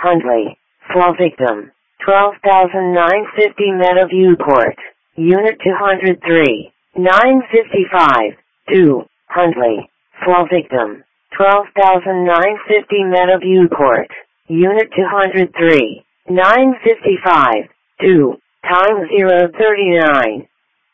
Hundley. Flow victim. 12,950 Meadowview Court. Unit 203. 955. 2. Hundley. Flow victim. 12,950 Meadowview Court. Unit 203. 955. 2. Time 039.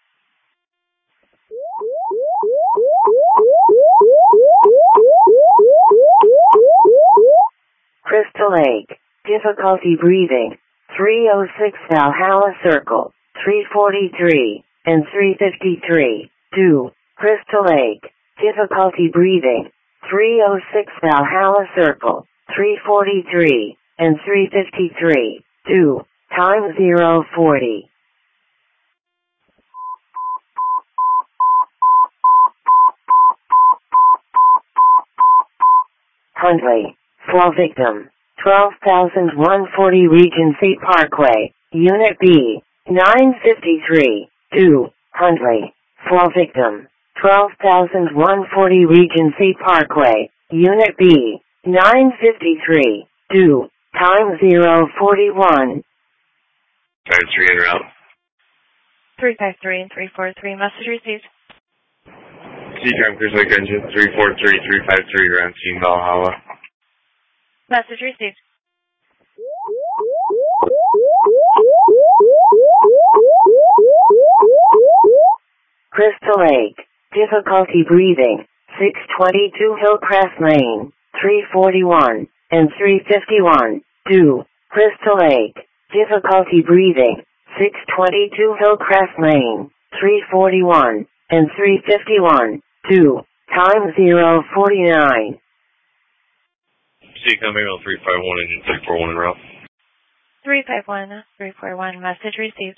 Crystal Lake. Difficulty breathing. 306 Valhalla Circle. 343 and 353. 2. Crystal Lake. Difficulty breathing. 306 Valhalla Circle. 343 and 353. 2. Time 040. Hundley. Flow victim. 12,140 Regency Parkway. Unit B. 953. 2. Hundley. Flow victim. 12,140 Regency Parkway. Unit B. 953. 2. Time 041. Time 3 en route. 353 and 343. Message received. Seacam Crystal Lake Engine 343, 353 around Team Valhalla. Message received. Crystal Lake. Difficulty breathing. 622 Hillcrest Lane. 341 and 351. 2. Crystal Lake. Difficulty breathing. 622 Hillcrest Lane. 341 and 351. 2. Time 049. Seacom Email 351, Engine 341 en route. 351, 341. Message received.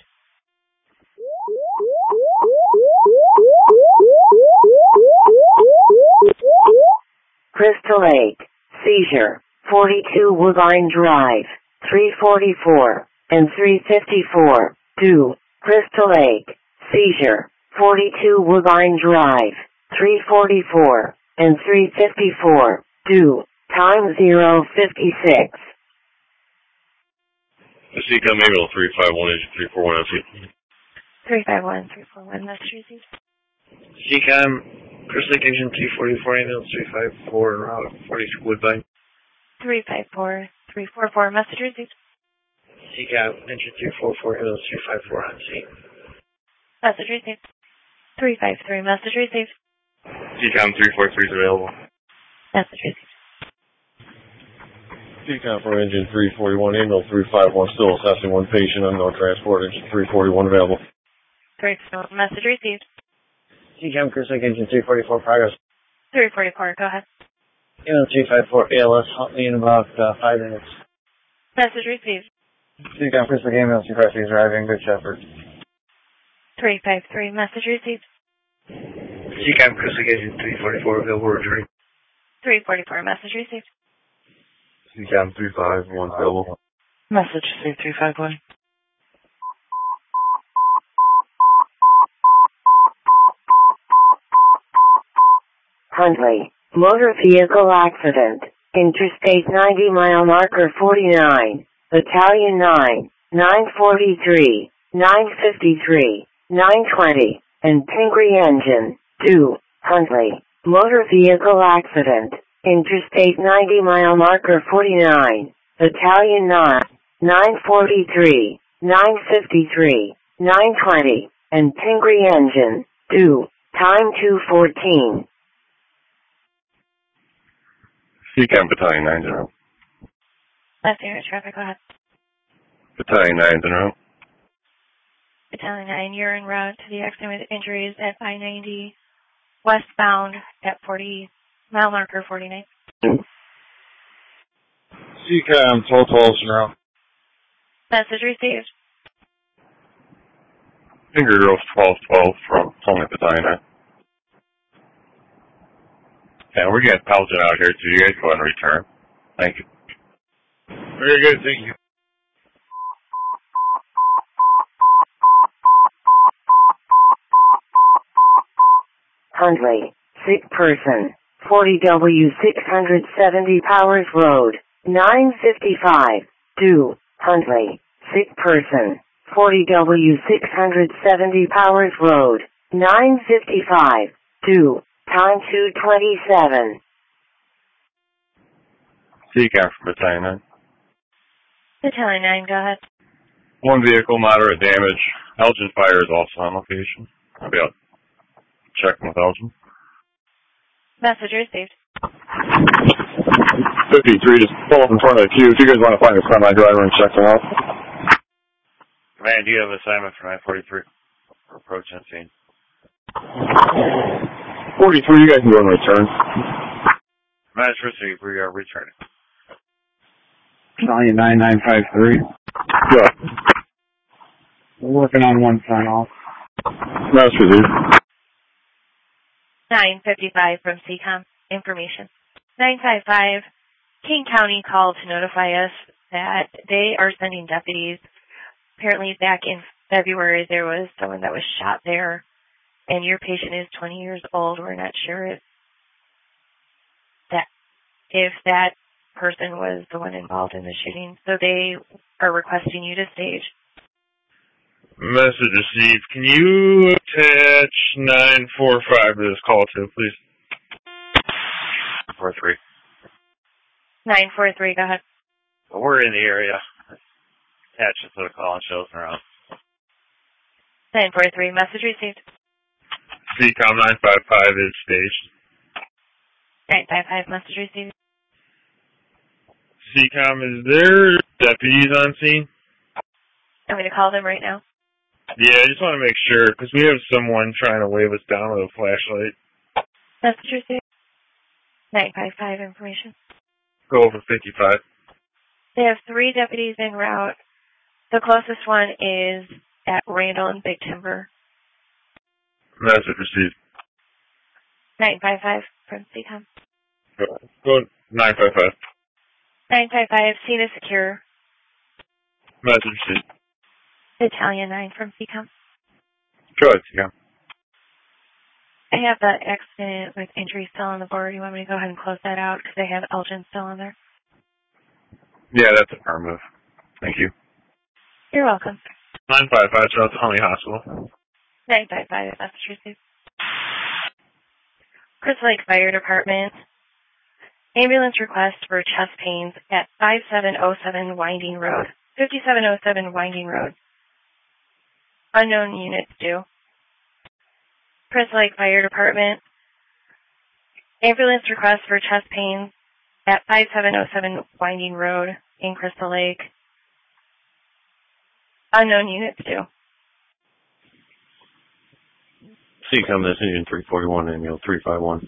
Crystal Lake. Seizure. 42 Woodline Drive. 344 and 354. 2. Crystal Lake. Seizure. 42 Woodline Drive. 344 and 354. 2. Time 056. Seacom Email 351, Engine 341 LC. 351, 341. Message received. Seacom Crystal Lake Engine 344, ambulance 354 en route, 42 Woodbine. 354, 344. Message received. Seacom Engine 344, ambulance 354 on scene. Message received. 353. Message received. Seacom 343 is available. Message received. Seacom for Engine 341, ambulance 351, still assessing one patient, unknown transport, Engine 341 available. 351. Message received. Seacom Crystal Lake Engine 344, progress. 344. Go ahead. Ambulance 354, ALS, help me in about 5 minutes. Message received. Seacom Crystal Lake Ambulance 353 is arriving, Good Shepherd. 353. Message received. Seacom Crystal Lake Engine 344, available returning. 344. Message received. Seacom 351 available. Message received. 351. Hundley. Motor vehicle accident. Interstate 90 mile marker 49. Battalion 9. 943. 953. 920. And Pingree Engine. 2. Hundley. Motor vehicle accident. Interstate 90 mile marker 49. Battalion 9. 943. 953. 920. And Pingree Engine. 2. Time 214. Seacom Battalion 9 0. Left area traffic. Go ahead. Battalion 9 0. Battalion 9. You're en route to the accident with injuries at I-90 westbound at 40 mile marker 49. Seacom 1212 en route. Message received. Finger Girls 1212 from Summit Battalion 9. And we're getting Pelton out here, so you guys go ahead and return. Thank you. Very good, thank you. Hundley. Sick person. 40W 670 Powers Road. 955, to Huntley, sick person, 40W 670 Powers Road, 955, to time 227. CCAM from Battalion 9. Battalion 9, go ahead. One vehicle, moderate damage. Elgin Fire is also on location. I'll be out checking with Elgin. Message received. 53, just pull up in front of the queue. If you guys want to find a semi driver and check them out. Command, do you have assignment for 943? Approach and scene. 43, you guys can go and return. Message received, we are returning. Battalion 9953. Good. We're working on one sign off. Message received. 955 from CCOM. Information. 955, King County called to notify us that they are sending deputies. Apparently back in February there was someone that was shot there, and your patient is 20 years old. We're not sure if that person was the one involved in the shooting, so they are requesting you to stage. Message received. Can you attach 945 to this call too, please? 43. 943, go ahead. Well, we're in the area. Attach it to the call and shows around. 943, message received. CCOM 955 is staged. 955, message received. CCOM, is there deputies on scene? I'm going to call them right now. Yeah, I just want to make sure, because we have someone trying to wave us down with a flashlight. Message received. 955, information. Go over 55. They have 3 deputies en route. The closest one is at Randall and Big Timber. Message received. 955 from CCOM. Go 955. 955, scene is secure. Message received. Battalion 9 from CCOM. Good, yeah. I have the accident with injury still on the board. You want me to go ahead and close that out because I have Elgin still on there? Yeah, that's a firm move. Thank you. You're welcome. 955, so it's Huntley Hospital. 955, message received. Crystal Lake Fire Department. Ambulance request for chest pains at 5707 Winding Road. 5707 Winding Road. Unknown units due. Crystal Lake Fire Department. Ambulance request for chest pains at 5707 Winding Road in Crystal Lake. Unknown units due. CCOM, that's Union 341 and 351.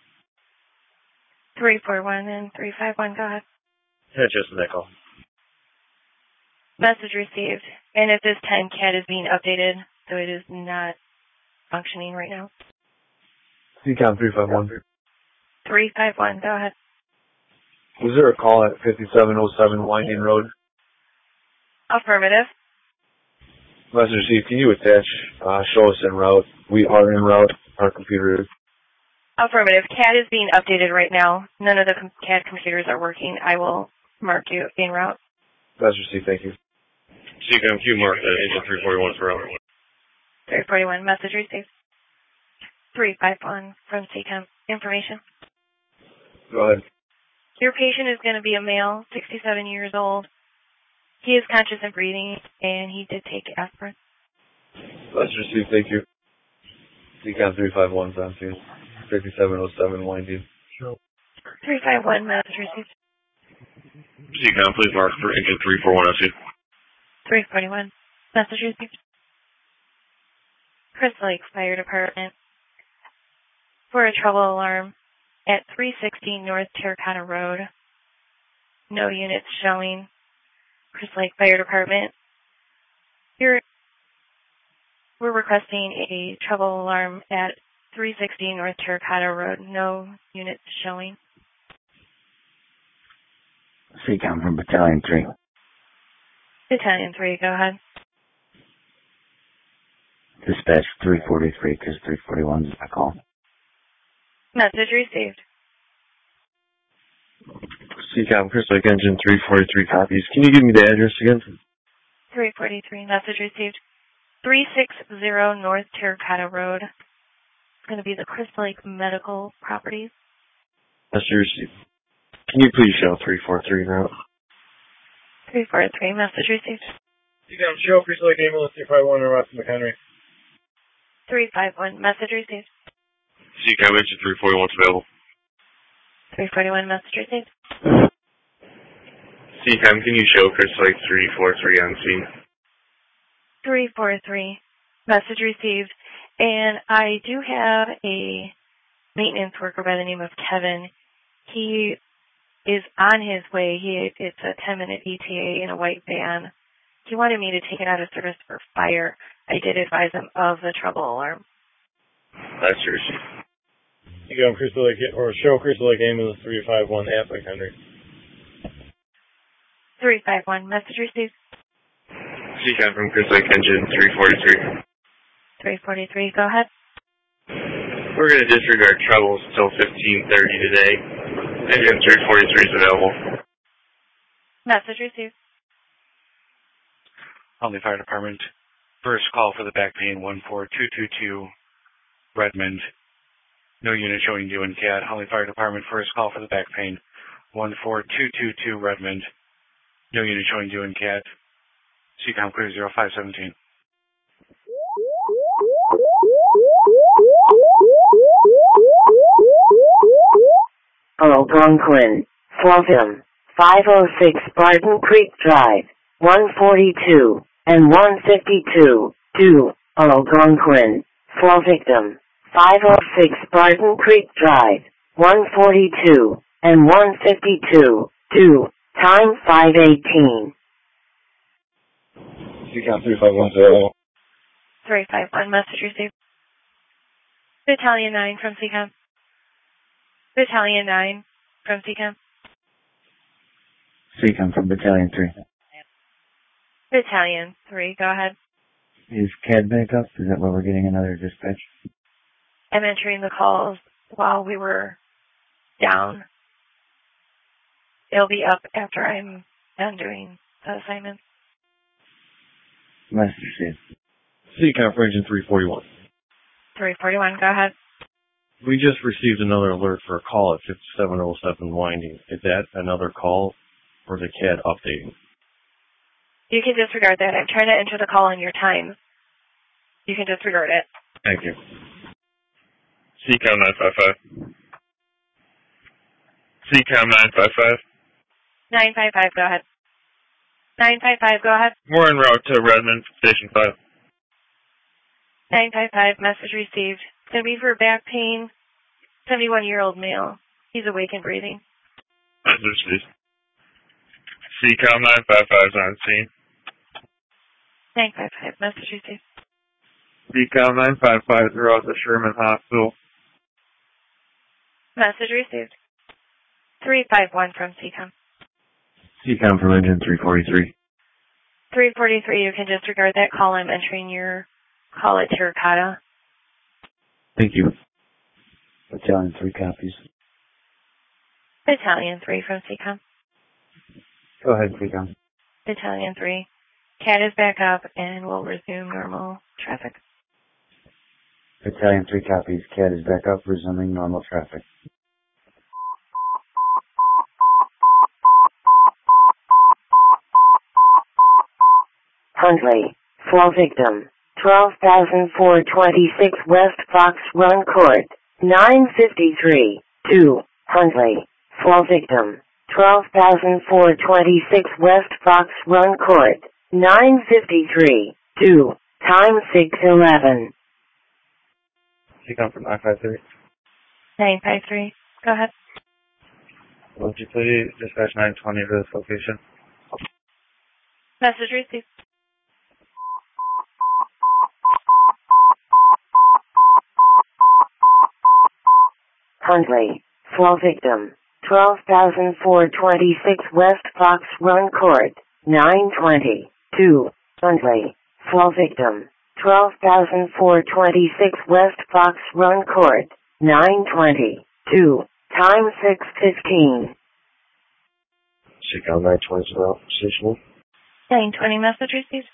341 and 351, go ahead. That's just Nickel. Message received. And at this time, CAD is being updated, so it is not functioning right now. CCOM 351. 351, go ahead. Was there a call at 5707 Winding Road? Affirmative. Message received. Can you attach, show us en route? We are en route. Our computer is. Affirmative. CAD is being updated right now. None of the CAD computers are working. I will mark you en route. Message received. Thank you. CCOM Q mark, Agent 341 for out. 341, message received. 351 from CCOM. Information. Go ahead. Your patient is going to be a male, 67 years old. He is conscious and breathing, and he did take aspirin. Message received. Thank you. CCOM 351 is on scene. 5707 Winding. 351, message received. CCOM, please mark for Agent 341 SU. 341, message received. Crystal Lake Fire Department. For a trouble alarm at 360 North Terracotta Road. No units showing. Crystal Lake Fire Department. We're requesting a trouble alarm at 360 North Terracotta Road. No units showing. CCOM from Battalion 3. Battalion 3, go ahead. Dispatch 343 because 341 is my call. Message received. CCOM, Crystal Lake Engine 343 copies. Can you give me the address again? 343, message received. 360 North Terracotta Road. It's going to be the Crystal Lake Medical Properties. Message received. Can you please show 343 route? 343, message received. CCOM, show Crystal Lake Ambulance 351 in Ross McHenry. 351, message received. CCOM Engine 341 is available. 341, message received. CCOM, can you show Crystal Lake 343 on scene? 343, message received. And I do have a maintenance worker by the name of Kevin. He is on his way. It's a 10-minute ETA in a white van. He wanted me to take it out of service for fire. I did advise him of the trouble alarm. That's your issue. CCOM, Crystal Lake, or show Crystal Lake Ambulance 351 at McHenry. 351, message received. CCOM from Crystal Lake Engine 343. 343, go ahead. We're going to disregard troubles until 15:30 today. Engine 343 is available. Message received. Huntley Fire Department, first call for the back pain, 14222 Redmond. No unit showing due in CAD. Huntley Fire Department, first call for the back pain, 14222 Redmond. No unit showing due in CAD. CCOM clear 0517. Algonquin, Fulton, 506 Barton Creek Drive, 142 and 152, 2, Algonquin, Fall Victim, 506 Barton Creek Drive, 142 and 152, 2, time 5:18. CCOM 351 351, message received. Battalion 9 from CCOM. Battalion 9 from CCOM. CCOM from Battalion 3. Battalion 3, go ahead. Is CAD back up? Is that why we're getting another dispatch? I'm entering the calls while we were down. It'll be up after I'm done doing the assignment. Message received. CCOM for Engine 341. 341, go ahead. We just received another alert for a call at 5707 Winding. Is that another call or the CAD updating? You can disregard that. I'm trying to enter the call on your time. You can disregard it. Thank you. CCOM 955. CCOM 955. 955, go ahead. 955, go ahead. We're en route to Redmond, Station 5. 955, message received. It's going to be for back pain. 71-year-old male. He's awake and breathing. Message received. CCOM 955 is on scene. 955, message received. CCOM 955 throughout the Sherman Hospital. Message received. 351 from CCOM. CCOM from Engine 343. 343, you can disregard that call. I'm entering your call at Terracotta. Thank you. Battalion 3 copies. Battalion 3 from CCOM. Go ahead, CCOM. Battalion 3. CAD is back up and will resume normal traffic. Battalion 3 copies. CAD is back up, resuming normal traffic. Huntley, Fall Victim, 12,426 West Fox Run Court, 953, 2, Huntley, Fall Victim, 12,426 West Fox Run Court, 953, 2, time 6:11. CCOM from 953. 953, go ahead. Would you please dispatch 920 to this location? Message received. Huntley, Fall Victim, 12,426 West Fox Run Court, 920, 2, Huntley, Fall Victim, 12,426 West Fox Run Court, 920, 2, time 6:15. Seacom 920 is around from Station 1. 920 message received.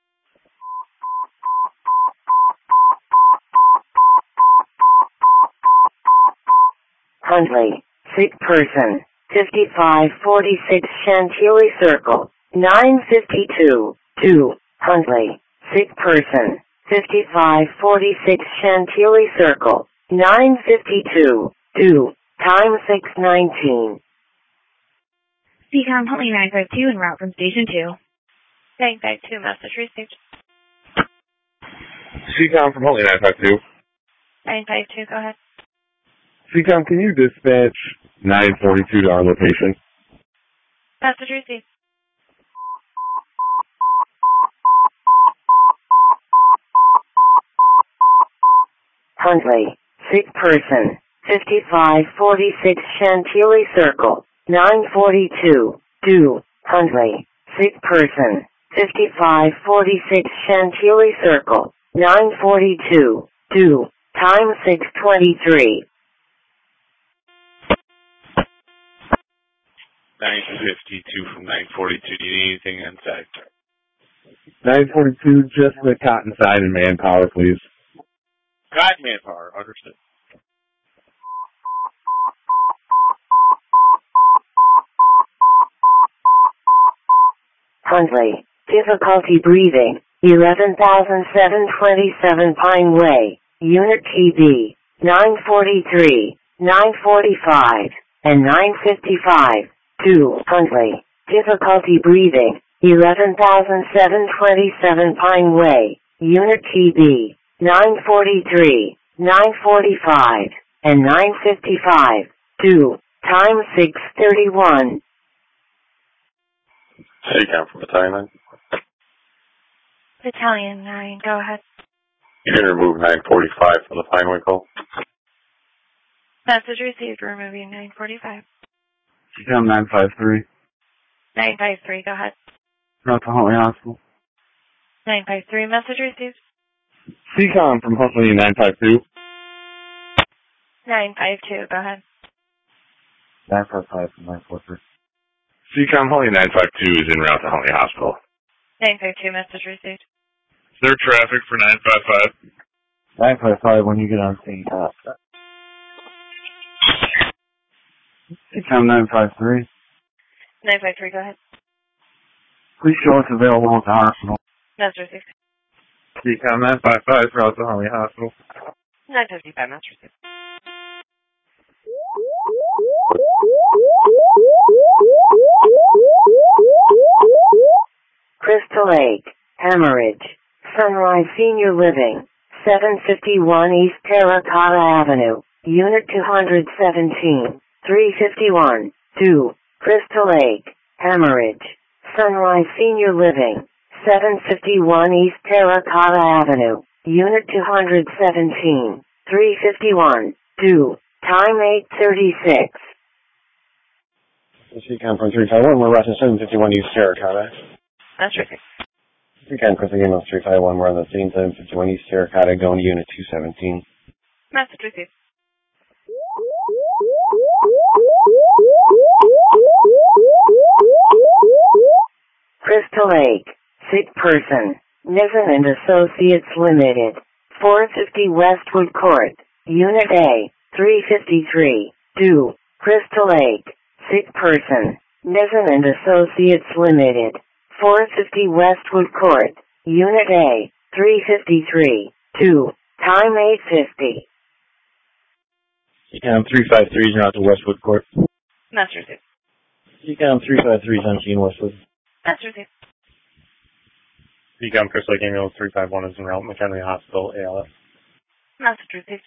Huntley, sick person, 5546 Chantilly Circle, 952, 2, Huntley, sick person, 5546 Chantilly Circle, 952, 2, time 6:19. Seacom Huntley 952 en route from Station 2. 952 message received. Seacom from Huntley 952. 952, go ahead. Seacom, can you dispatch 942 to our location? Message received. Huntley, sick person, 5546 Chantilly Circle, 942, 2, Huntley, sick person, 5546 Chantilly Circle, 942, 2, time 6:23. 952 from 942. Do you need anything inside? 942, just the cotton side and manpower, please. Cotton manpower, understood. Huntley, difficulty breathing, 11,727 Pine Way, Unit TB, 943, 945, and 955, 2, Huntley, difficulty breathing, 11,727 Pine Way, Unit TB, 943, 945, and 955, 2, time 6:31. Seacom from Battalion 9. Battalion 9, go ahead. You can remove 945 from the Pineway call. Message received, removing 945. Seacom 953. 953, go ahead. Route to Huntley Hospital. 953, message received. Seacom from Huntley 952. 952, go ahead. 955 from 943. Seacom Huntley 952 is en route to Huntley Hospital. 952, message received. Is there traffic for 955? 955 when you get on scene. Seacom 953. 953, go ahead. Please show us available at the hospital. Message received. Seacom 955 route to Huntley Hospital. 955, message received. Crystal Lake, Hemorrhage, Sunrise Senior Living, 751 East Terracotta Avenue, Unit 217, 351, 2, Crystal Lake, Hemorrhage, Sunrise Senior Living, 751 East Terracotta Avenue, Unit 217, 351, 2, time 8:36. Seacom from 351, we're rushing 751 East Terracotta. That's right. Seacom Crystal Game 351, we're on the scene 751 East Terracotta going to Unit 217. Message received. Crystal Lake, sick person, Niven and Associates Limited, 450 Westwood Court, Unit A, 353, 2, Crystal Lake, sick person, Niven and Associates Limited, 450 Westwood Court, Unit A, 353, 2, time 8:50. Seacom 353 is out to Westwood Court. Message received. Seacom 353 is on scene Westwood. Message received. Seacom Crystal Lake Ambulance 351 is en route McHenry Hospital, ALS. Message received.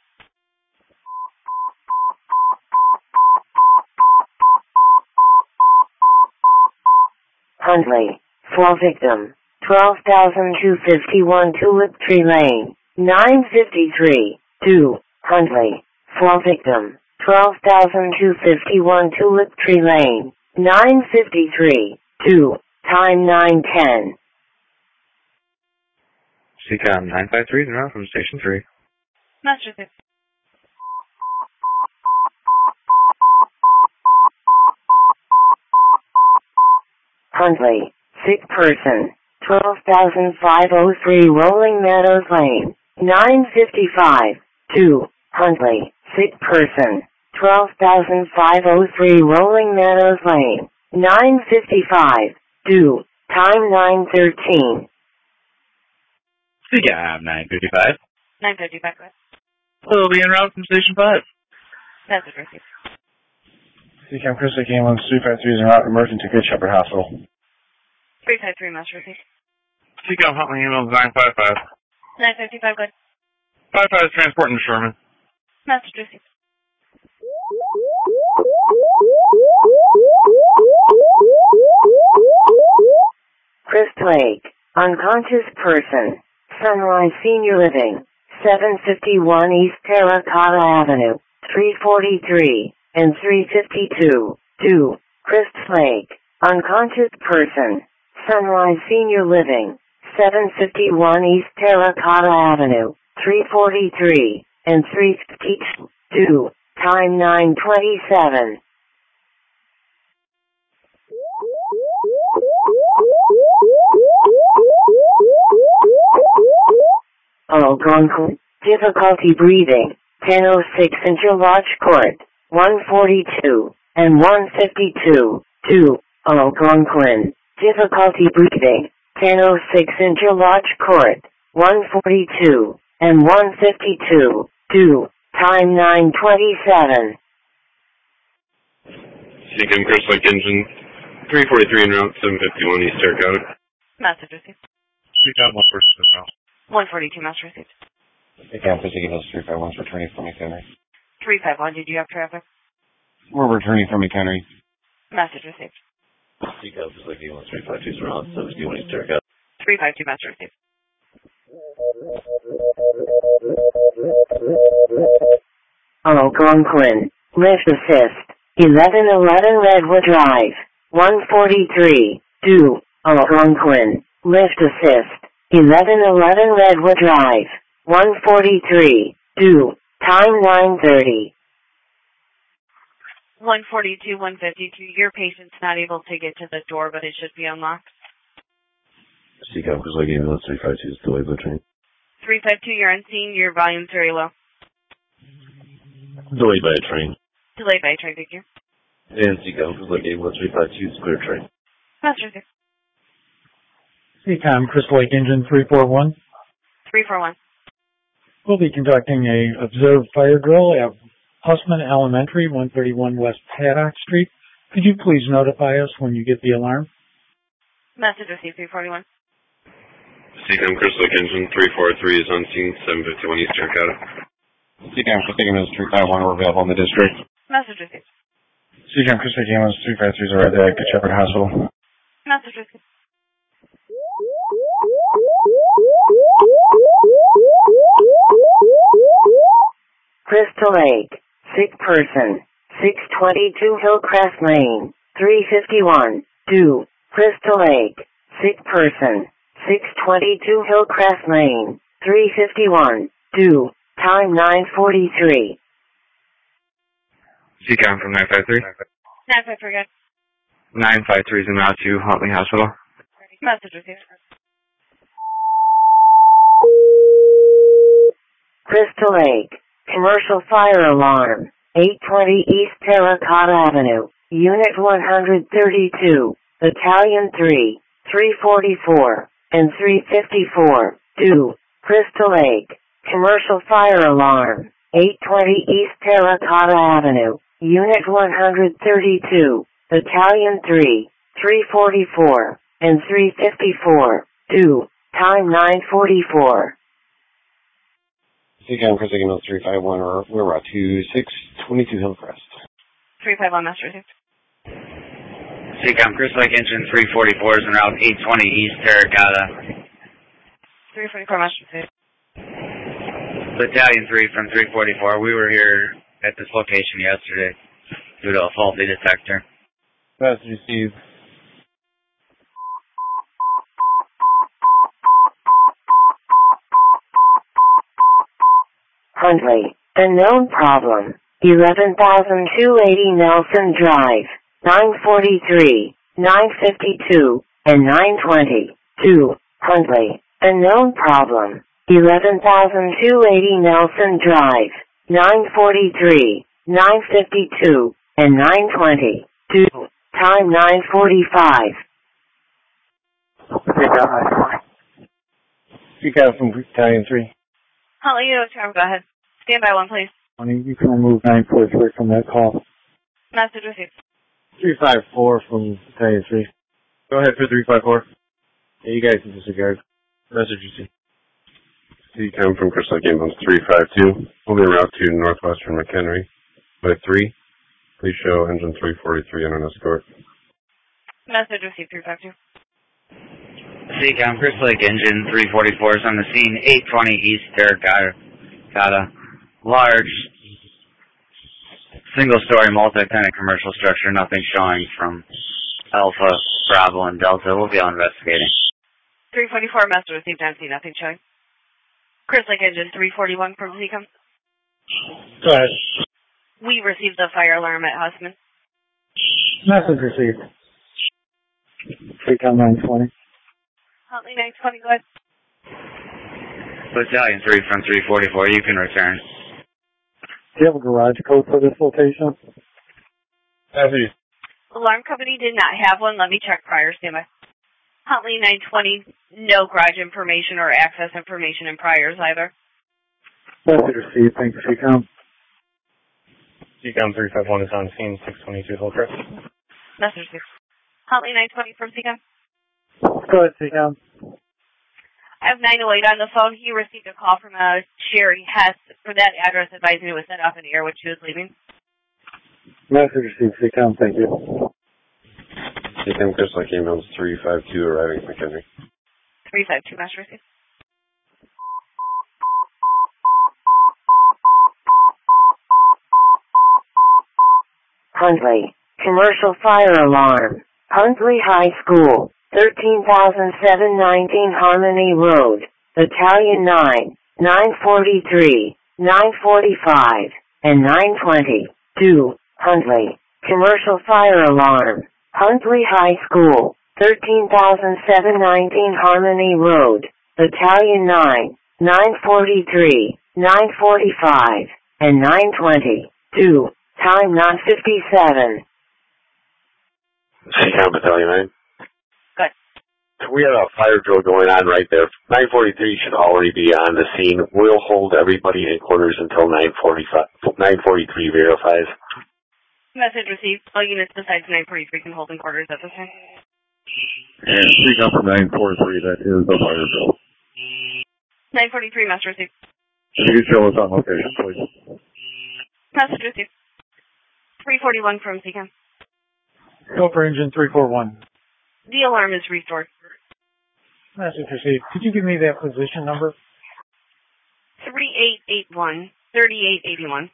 Huntley, fall victim, 12,251 Tulip Tree Lane, 953, 2, Huntley, fall victim, 12,251 Tulip Tree Lane, 953, 2, time 9:10. Seacom 953 is en route from Station 3. Message received. Huntley, sick person, 12,503 Rolling Meadows Lane, 955, 2, Huntley, sick person, 12,503 Rolling Meadows Lane, 955, 2, time 9:13. CCAM 955. 955, go ahead. We'll be en route from Station 5. Message received. CCAM Chris Lake Ambulance 353 is en route emergency to Good Shepherd Hospital. 353, message received. CCAM Huntley Ambulance 955. 955, go ahead. 55 is transporting to Sherman. Message received. Chris Lake, unconscious person, Sunrise Senior Living, 751 East Terracotta Avenue, 343, and 352, 2, Chris Lake, unconscious person, Sunrise Senior Living, 751 East Terracotta Avenue, 343, and 352, time 9:27. Algonquin, difficulty breathing, 1006 Interlodge Court, 142, and 152, 2, Algonquin, difficulty breathing, 1006 Interlodge Court, 142, and 152, 2, time 9:27. CCAM Chris Lake Engine 343 en route 751 East Terracotta. Message received. CCAM 1 person is out. 142, message received. CCAM Chris Lake Ambulance 351 for returning from McHenry. 351, did you have traffic? We're returning from McHenry. Message received. CCAM Chris Lake Ambulance 352 is en route 751 East Terracotta. 352, message received. Algonquin, lift assist, 1111 Redwood Drive, 143, 2, Algonquin, lift assist, 1111 Redwood Drive, 143, 2, time 9:30. 142, 152, your patient's not able to get to the door, but it should be unlocked. CCAM Chris Lake Ambulance 352 is delayed by train. 352, you're on scene, your volume's very low. Delayed by a train. Delayed by a train, thank you. And CCAM Chris Lake Ambulance 352 is clear train. Message received. CCAM Chris Lake Engine 341. 341. We'll be conducting a observed fire drill at Hussman Elementary, 131 West Paddock Street. Could you please notify us when you get the alarm? Message received, 341. CCAM Chris Lake Engine 343 is on scene 751 East Terracotta. CCAM Chris Lake Ambulance 351, we're available in the district. Message received. CCAM Chris Lake Ambulance 353 is arrived at Good Shepherd Hospital. Message received. Crystal Lake, sick person, 622 Hillcrest Lane, 351, 2, Crystal Lake, sick person, 622 Hillcrest Lane, 351, 2, time 9:43. CCAM from 953. 953, good. 953 is en route to Huntley Hospital. Message received. Crystal Lake, commercial fire alarm, 820 East Terracotta Avenue, Unit 132, Battalion 3, 344, and 354, 2, Crystal Lake, commercial fire alarm, 820 East Terracotta Avenue, Unit 132, Battalion 3, 344, and 354, 2, time 9:44. CCAM Chris Lake Ambulance 351, we're route to 622 Hillcrest. 351, message received. CCAM Chris Lake Engine 344 is en route 820 East Terracotta. 344, message received. Battalion 3 from 344. We were here at this location yesterday due to a faulty detector. Message received. Huntley, unknown problem, 11,280 Nelson Drive, 943, 952, and 920. 2. Huntley. Unknown problem. 11,280 Nelson Drive. 943, 952, and 920. 2. Time 9:45. Speaker from Battalion 3. Huntley, you know term. Go ahead. Stand by one, please. You can remove 943 from that call. Message received. 354 from Battalion 3. Go ahead for 354. Yeah, you guys can disregard. Message received. CCOM from Crystal Lake Ambulance 352. Holding route to northwestern McHenry. By 3. Please show engine 343 on an escort. Message received. 352. CCOM, Crystal Lake Engine 344 is on the scene, 820 East there. Got a large single-story multi-tenant commercial structure. Nothing showing from Alpha, Bravo, and Delta. We'll be on investigating. 344, message received. Empty. Nothing showing. Crystal Lake Engine 341 from CCOM. Go ahead. We received the fire alarm at Hussman. Message received. CCOM 920. Huntley 920, go ahead. Battalion 3 from 344, you can return. Do you have a garage code for this location? Message. Alarm company did not have one. Let me check prior. Stand by. Huntley 920, no garage information or access information in priors either. Message received. Thank you, CCOM. CCOM 351 is on scene, 622 Hillcrest. Message received. Huntley 920 from CCOM. Go ahead, CCOM. I have 908 on the phone. He received a call from a Sherry Hess for that address advising it was set off in the air when she was leaving. Message received, CCOM. Thank you. CCOM Crystal Lake Ambulance 352 arriving at McHenry. 352, message received. Huntley. Commercial fire alarm. Huntley High School. 13,719 Harmony Road. Battalion 9. 943, 945, and 920. 2. Huntley. Commercial fire alarm. Huntley High School. 13,719 Harmony Road. Battalion 9. 943, 945, and 920. 2. Time 9:57. CCOM Battalion 9. Good. We have a fire drill going on right there. 943 should already be on the scene. We'll hold everybody in quarters until 943 verifies. Message received. All units besides 943 can hold in quarters at this time. And CCOM from 943, that is the fire drill. 943, message received. If you could show us on location, please. Message received. 341 from CCOM. Go for engine 341. The alarm is restored. Message received. Could you give me that position number? 3881, 3881.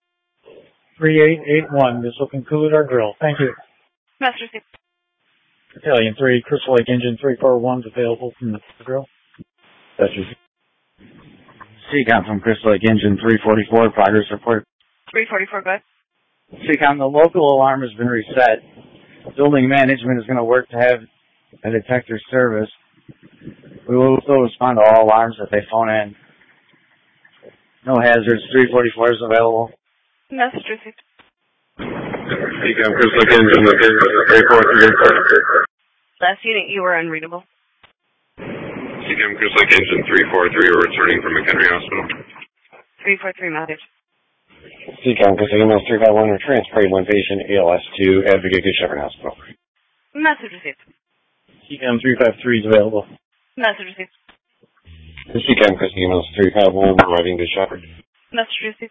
3881. This will conclude our drill. Thank you. Message received. Battalion 3, Crystal Lake Engine 341 is available from the drill. That's just CCOM from Crystal Lake Engine 344, progress report. 344, go ahead. CCOM, the local alarm has been reset. Building management is going to work to have a detector service. We will still respond to all alarms that they phone in. No hazards. 344 is available. Message received. CCOM Crystal Lake Engine 343. Last unit, you were unreadable. CCOM Crystal Lake Engine 343, we're returning from McHenry Hospital. 343, message. CCOM Crystal Lake Ambulance 351, we're transporting one patient, ALS to Advocate Good Shepherd Hospital. Message received. CCOM 353 is available. Message received. CCOM Crystal Lake Ambulance 351, we're arriving Good Shepherd. Message received.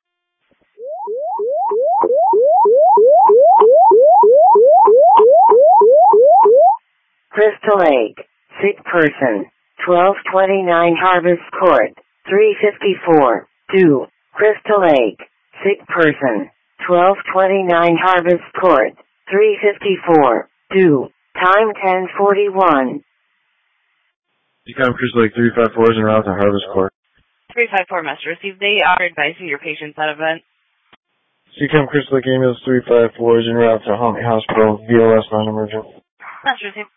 Crystal Lake. Sick person. 1229 Harvest Court. 354. 2. Crystal Lake. Sick person. 1229 Harvest Court. 354. 2. Time 10:41. CCOM Crystal Lake 354 is en route to Harvest Court. 354, message received. They are advising your patients out of event. CCOM Crystal Lake Ambulance 354 is en route to Huntley Hospital, BLS non-emergent. That's received.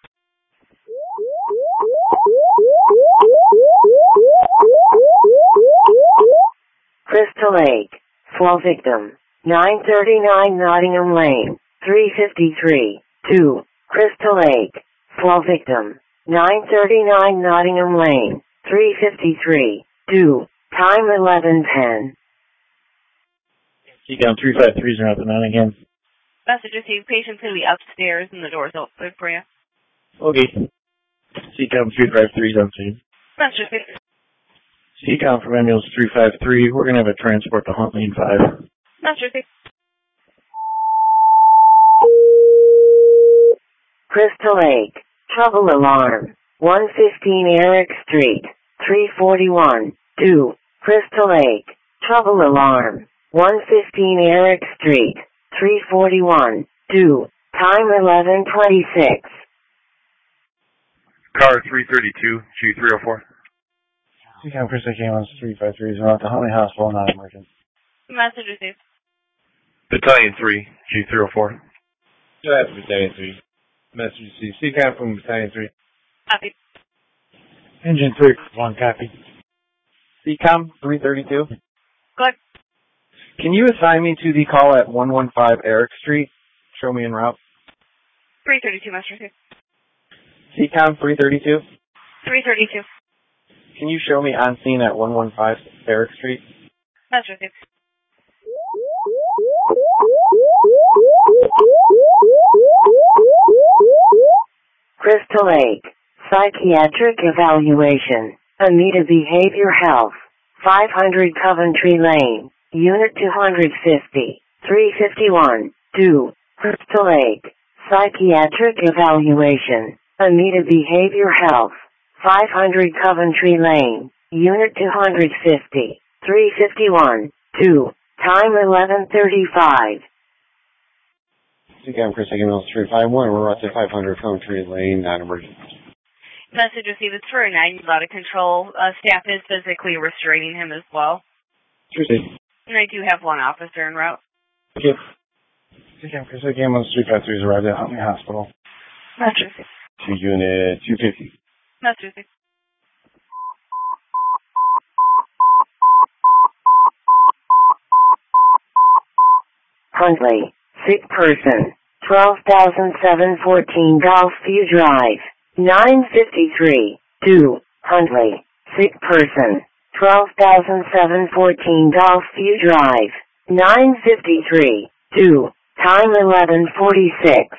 Crystal Lake. Fall victim. 939 Nottingham Lane. 353. 2. Crystal Lake. Fall victim. 939 Nottingham Lane. 353. 2. Time 11:10. CCOM 353 is en route to Nottingham. Message received. Patient's going to be upstairs and the door's open for you. Okay. CCOM 353 is on scene. Message received. CCOM from ambulance 353, we're going to have a transport to Huntley in 5. Message received. Crystal Lake. Trouble alarm. 115 Eric Street. 341. 2. Crystal Lake. Trouble alarm. 115 Eric Street. 341. 2. Time 11:26. Car 332, G304. CCOM Crystal Lake Ambulance 353 is en route to Huntley Hospital, not emergent. Message received. Battalion 3, G304. That's Battalion 3. Message received. CCOM from Battalion 3. Copy. Engine 341, copy. CCOM 332. Go ahead. Can you assign me to the call at 115 Eric Street? Show me en route. 332, message received. CCOM 332. 332. Can you show me on scene at 115 Eric Street? Message received. Crystal Lake. Psychiatric evaluation. Anita Behavior Health. 500 Coventry Lane. Unit 250. 351. 2. Crystal Lake. Psychiatric evaluation. Anita Behavior Health. 500 Coventry Lane. Unit 250. 351. 2. Time 11:35. CCOM Crystal Lake Ambulance 351, we're at 500 Coventry Lane, non-emergent. Message received. It's for a 9. He's out of control. Staff is physically restraining him as well. Received. And I do have one officer en route. Okay. CCOM Crystal Lake Ambulance 353 is arrived at Huntley Hospital. Message received. To Unit 250. Message received. Huntley. Sick person. 12,714 Golfview Drive. 953. 2. Huntley. Sick person. 12,714 Golfview Drive. 953. 2. Time 11:46.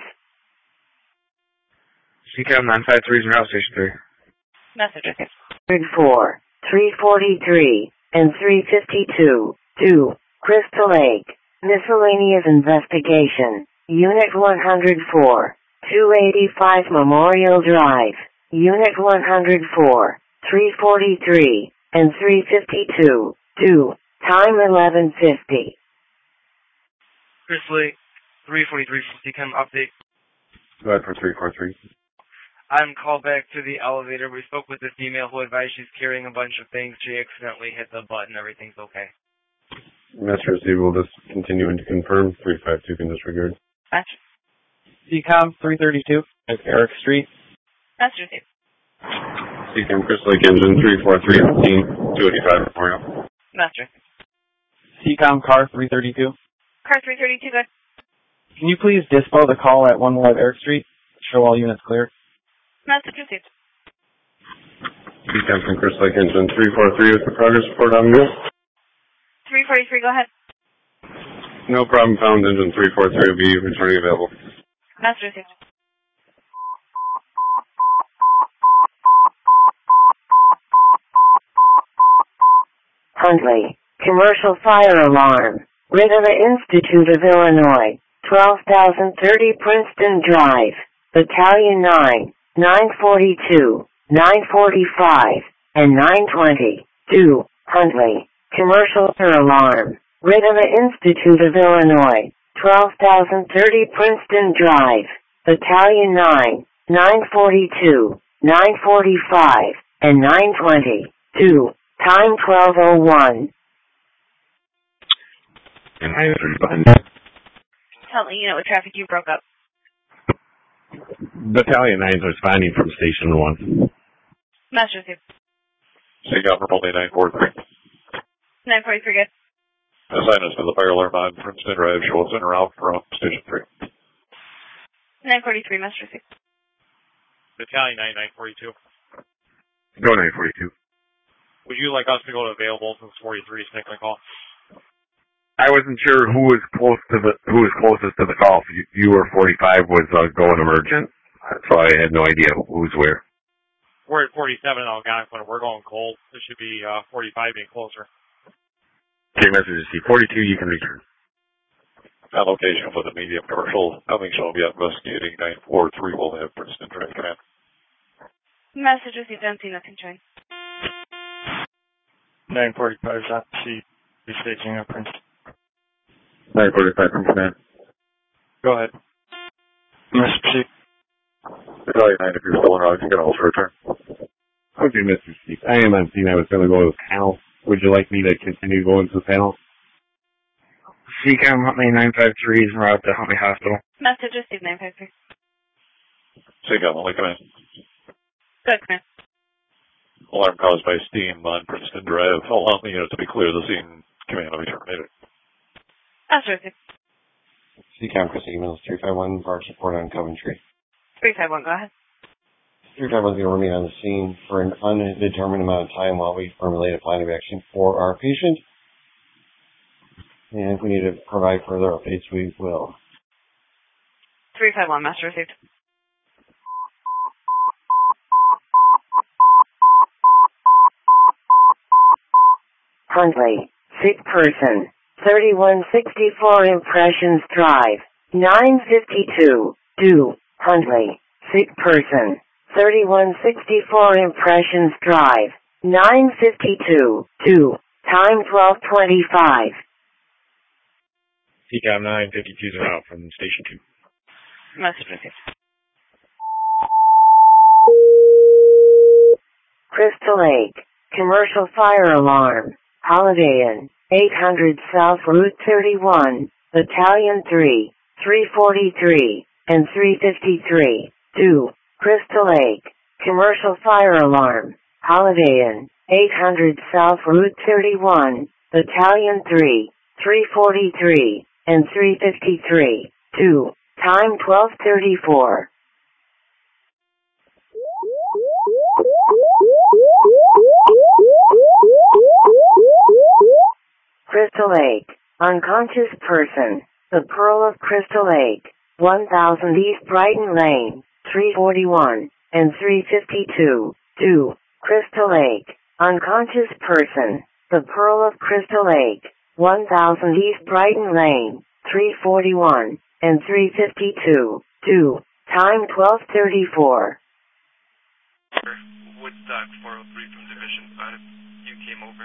CCOM 953 is en route, Station 3. Message received. 4. 343 and 352. 2. Crystal Lake. Miscellaneous investigation. Unit 104. 285 Memorial Drive. Unit 104. 343 and 352. 2. Time 11:50. Crystal Lake, 343 from CCOM update. Go ahead for 343. I'm called back to the elevator. We spoke with the female who advised she's carrying a bunch of things. She accidentally hit the button. Everything's okay. Message received will just continue and to confirm. 352 can disregard. Message. CCOM 332 at Eric Street. Message received. CCOM Crystal Lake Engine 343 on scene, 285 Memorial. Message. CCOM car 332. Car 332, good. Can you please dispo the call at 115 Eric Street? Show all units clear. Message received. CCOM from Crystal Lake Engine 343 with the progress report on this. 343, go ahead. No problem found. Engine 343 will be returning available. Message received. Huntley. Commercial fire alarm. Riddler Institute of Illinois. 12,030 Princeton Drive. Battalion 9. 942. 945. And 920. 2. Huntley. Commercial fire alarm. Riddler Institute of Illinois. 12,030 Princeton Drive. Battalion 9. 942. 945. And 920. 2. Time 12:01. Huntley unit with traffic, you broke up. Battalion 9 is responding from Station 1. Master received. SECOM for Multi 943. 943, good. Assign us to the fire alarm on Princeton Drive. Show us in route from Station 3. 943, Master received. Battalion 942. Go 942. Would you like us to go to available since 43 is taking a call? I wasn't sure who was closest to the call. You or 45 was going emergent, so I had no idea who's where. We're at 47 in Algonquin. We're going cold. This should be 45 being closer. Okay, message to C42. You can return. On location with a medium commercial. Nothing shall be investigating. 943 will have Princeton Drive command. Message received. Don't see nothing joined. 945 is on C. Be staging at Princeton. 945 from command. Go ahead. Mr. Chief. Battalion 9, if you're still in route, you can also return. Okay, Mr. Chief. I am on scene. I was going to go to the panel. Would you like me to continue going to the panel? SECOM Huntley 953 is en route to Huntley Hospital. Message received. 953. SECOM, only command. Good, command. Alarm caused by steam on Princeton Drive. Allow the unit to be clear. The scene command will be terminated. Master received. SECOM, Chris emails 351, bar support on Coventry. 351, go ahead. 351 is going to remain on the scene for an undetermined amount of time while we formulate a plan of action for our patient. And if we need to provide further updates, we will. 351, Master received. Huntley, sick person, 3164 Impressions Drive, 952, due, Huntley, sick person, 3164 Impressions Drive, 952, due, time 12:25. SECOM 952 is en route from Station 2. Message received. Crystal Lake, commercial fire alarm, Holiday Inn, 800 South Route 31, Battalion 3, 343, and 353, 2, Crystal Lake, commercial fire alarm, Holiday Inn, 800 South Route 31, Battalion 3, 343, and 353, 2, time 12:34. Crystal Lake, unconscious person, the Pearl of Crystal Lake, 1000 East Brighton Lane, 341, and 352, 2, Crystal Lake, unconscious person, the Pearl of Crystal Lake, 1000 East Brighton Lane, 341, and 352, 2, time 12:34. Woodstock 403 from Division 5, you came over.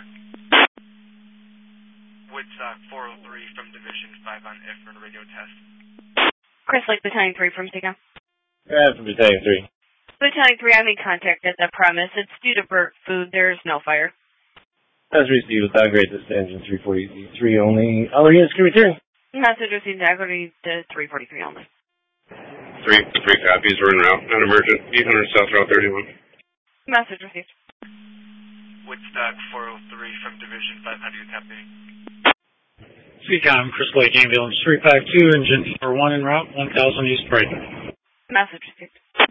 Woodstock 403 from Division 5 on Ifrin radio test. Chris Lake, Battalion 3 from SECOM. From Battalion 3. Battalion 3, I made contact at the premise. It's due to burnt food. There's no fire. As received, downgrade this to engine 343 only. All units can return. Message received. Downgrade to 343 only. Three copies. We're en route. Non-emergent. 800 South Route 31. Message received. Woodstock 403 from Division 5, how do you copy? SECOM, Crystal Lake Ambulance 352, engine 41 en route, 1000 East Brighton. Message received.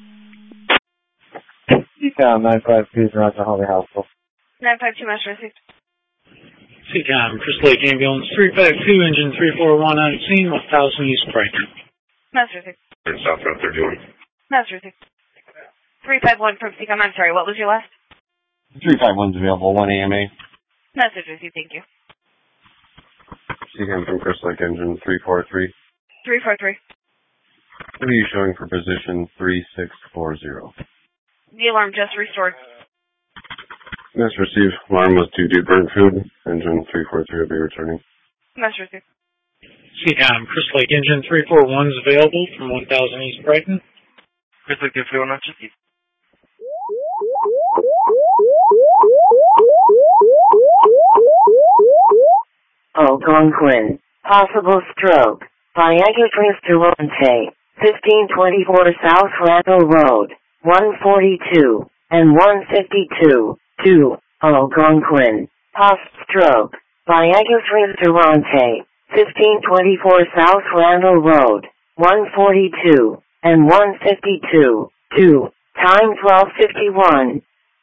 SECOM 952 is en route to Holly Hospital. 952, message received. SECOM, Crystal Lake Ambulance 352, engine 341 on scene, 1000 East Brighton. Message received. South Route 31. Message received. 351 from SECOM. I'm sorry, what was your last? 351 is available, 1 AMA. Message received, thank you. SECOM from Crystal Lake engine 343. 343. What are you showing for position 3640? The alarm just restored. Message received. Alarm was due to burnt food. Engine 343 will be returning. Message received. SECOM, Crystal Lake engine 341 is available from 1000 East Brighton. Crystal Lake 341 on Chief. Algonquin, Possible stroke. Viagra Durante, 1524 South Randall Road, 142 and 152. 2. Algonquin. Post-stroke. Viagra Durante, 1524 South Randall Road, 142 and 152. 2. Time 12:51.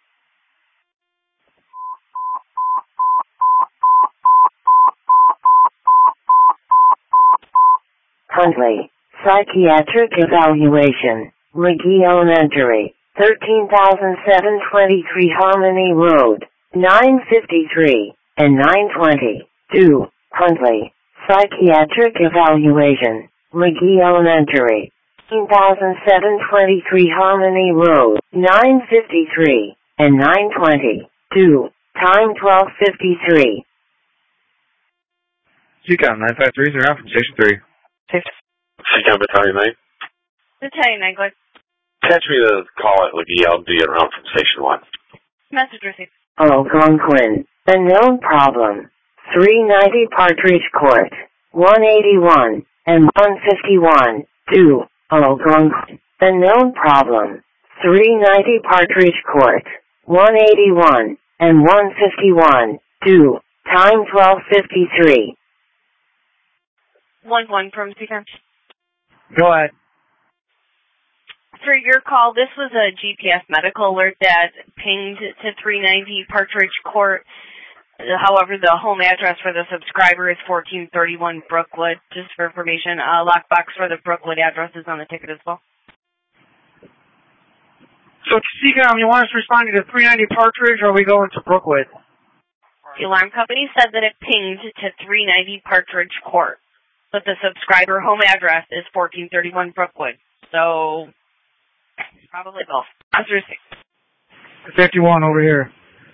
Huntley. Psychiatric evaluation. McGee Elementary. 13,723 Harmony Road. 953 and 920. 2. Huntley. Psychiatric evaluation. McGee Elementary. 13,723 Harmony Road. 953 and 920. 2. Time 12:53. CCOM 953 around from Station 3. CCOM Battalion 9. Battalion 9, go ahead. Catch me the call at McGee. I'll be around from Station 1. Message received. Algonquin. Unknown problem. 390 Partridge Court. 181 and 151. 2. Algonquin. Unknown problem. 390 Partridge Court. 181 and 151. 2. Time 12:53. 1-1 from CCOM. Go ahead. For your call, this was a GPS medical alert that pinged to 390 Partridge Court. However, the home address for the subscriber is 1431 Brookwood. Just for information, lockbox for the Brookwood address is on the ticket as well. So, CCOM, you want us responding to 390 Partridge, or are we going to Brookwood? The alarm company said that it pinged to 390 Partridge Court, but the subscriber home address is 1431 Brookwood. So, probably both. Answer 6. 51 over here.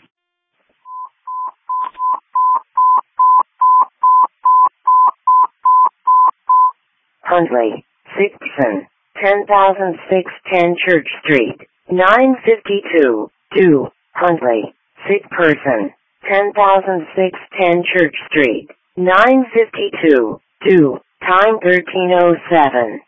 Huntley. Sixton. 10,610 Church Street. 952. 2. Huntley. Sick person. 10,610 Church Street. 952. 2. Time 13:07.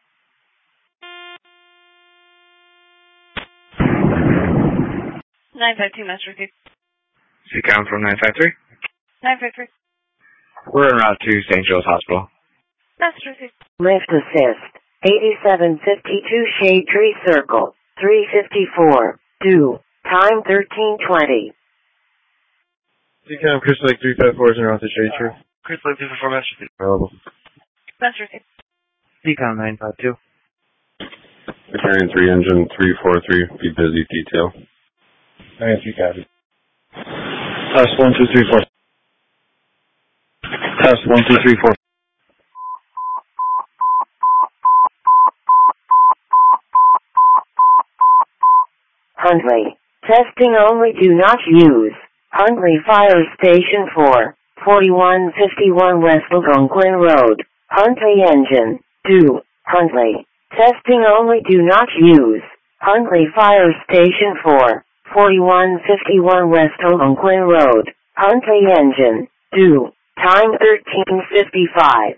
Message received. CCOM from 953. 953. We're en route to St. Joe's Hospital. Message received. Lift assist. 8752 Shade Tree Circle. 354. 2. Time 13:20. CCOM Crystal Lake 354 is en route to Shade Tree. Crystal Lake 354 message received. Available. Message received. CCOM 952. Battalion 3 Engine 343. Be busy detail. 93 copy. Test 1, 2, 3, 4. Test 1, 2, 3, 4. Huntley. Testing only, do not use. Huntley Fire Station 4. 4151 West Algonquin Road. Huntley Engine. 2. Huntley. Testing only, do not use. Huntley Fire Station 4. 4151 West Algonquin Road. Huntley Engine. 2. Time 13:55.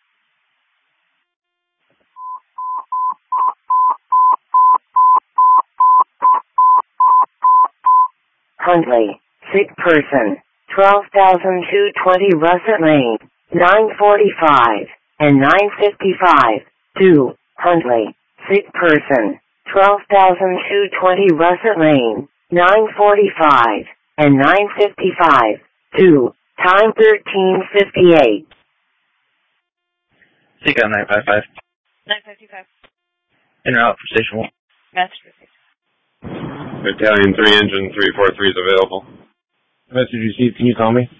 Huntley. Sick person. 12,220 Russet Lane. 945 and 955. 2. Huntley. Sick person. 12,220 Russet Lane. 945 and 955. 2. Time 13:58. CCOM 955. 955. En route from Station 1. Message received. Battalion 3 Engine 343 is available. Message received. Can you call me?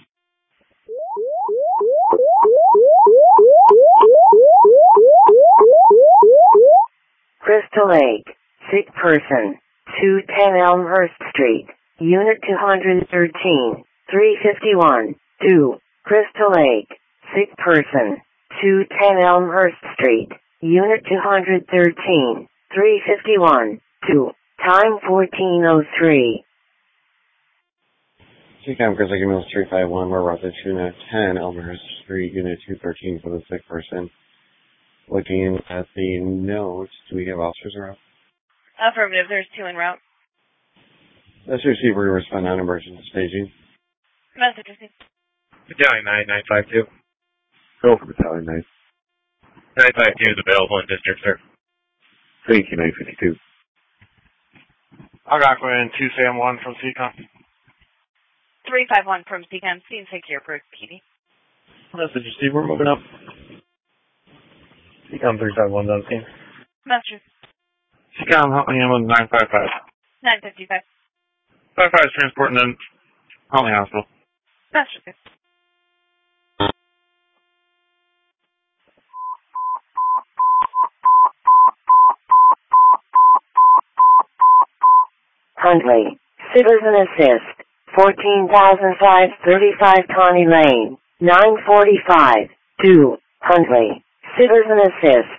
Crystal Lake. Sick person. 210 Elmhurst Street. Unit 213. 351. 2. Crystal Lake. Sick person. 210 Elmhurst Street. Unit 213. 351. 2. Time 14:03. CCOM Grizzly Mills 351, we're routed to Unit 10, Elmhurst Street, Unit 213 for the sick person. Looking at the notes, do we have officers around? Affirmative, there's 2 en route. Let's receive where we respond on emergency staging. Message received. Battalion 9952. Go for Battalion 9. 952 is available in district, sir. Thank you, 952. Algonquin 2 Sam 1 from CCOM. 351 from CCOM, scene secure for PD. Message received, we're moving up. CCOM 351 on scene. Message. CCOM, help me, I'm on 955. 955. 55 is transporting them. Holly Hospital. Message. Huntley, Citizen Assist, 14,535 Tawny Lane, 945, 2, Huntley, Citizen Assist,